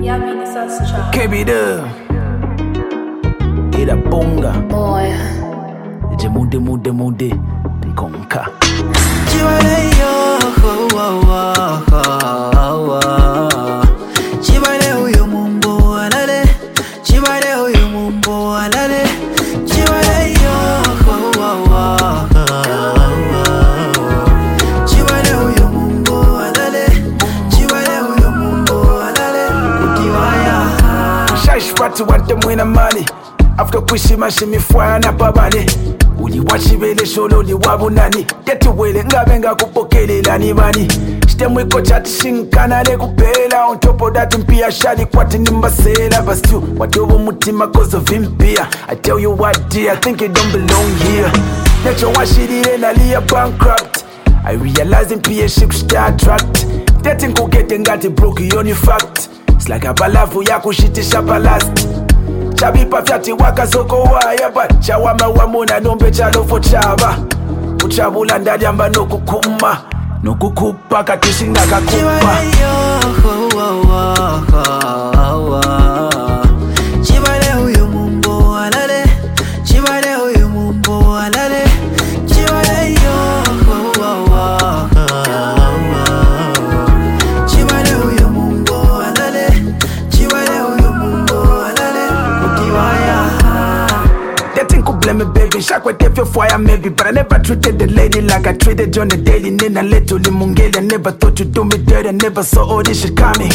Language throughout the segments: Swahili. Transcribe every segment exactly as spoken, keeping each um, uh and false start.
Yeah, Minister Strong. K B Dub. Ida Bonga. Boy. Je mude mude mude. Nkonka. Chibale yo, oh, oh, oh, oh. Chibale uyu mumbo alale. Chibale uyu mumbo alale. Chibale yo, oh, oh, oh, oh. Chibale uyu mumbo alale. Chibale uyu mumbo alale. Kutiwaya. Shash patu wante mwena mani. After kushima shimi fwaya na pabane. Uli wachibele sholo li wabunani. Tetu wele ngabe nga kupokele lani bani. Shite mwiko chati shinkana le kupela. On top of that mpia shadi kwati nimbasela. But still, watobo mutima cause of impia. I tell you what dear, I think you don't belong here. Nacho washiri na liya bankrupt. I realize impia ship start trapped. Dating kukete ngati broke yoni fact. It's like a balavu ya kushitisha palast. Chabipa fyati waka soko waya but chawama wamuna nombe chalofo chaba uchabula ndali amba nokukuma nokukupa katishinga kakupa. Chibale yo, oh, oh, oh, oh. Chibale uyu mumbo alale. Chibale uyu mumbo alale. Chibale yo, oh, oh, oh, oh. Chibale uyu mumbo alale. Chibale uyu mumbo alale. Kutiwaya. They think could blame me baby, shock with if you fire maybe. But I never treated the lady like I treated John the Daily. Nina little limungeli, I never thought you'd do me dirty. I never saw all this shit coming.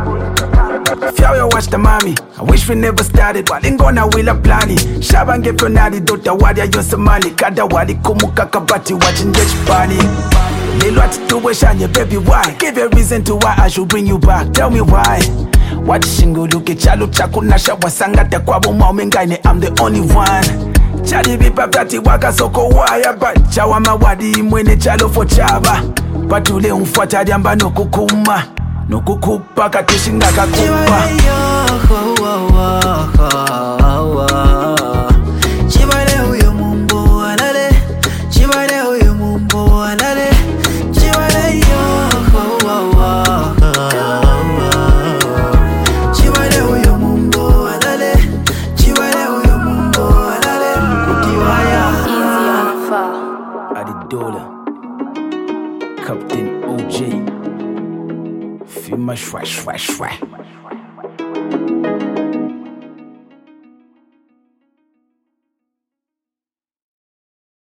Fjao ya watch the mommy. I wish we never started. Walingona wila plani. Shabange fionadi dota wadi ayonsa mali. Kada wali kumuka kabati watching this party. Lilo atituwe shanye baby why? Give a reason to why I should bring you back. Tell me why. Wachishingo luke chalo chako nasha wasangata kwa buma umengane I'm the only one. Chali bipa vyati waka soko waya but chawama wadi mwene chalo fo chaba. Patule umfuata diamba no kukuma. No kukupa katishinga kakupa. Chibale yo, oh, oh, oh, oh, oh. Chibale uyu mumbo alale. Chibale uyu mumbo alale. Chibale yo, oh, oh, oh, oh. Chibale uyu mumbo alale. Chibale uyu mumbo alale. Kutiwaya. Easy on far. Adidola Captain O J Fima shwa shwa shwa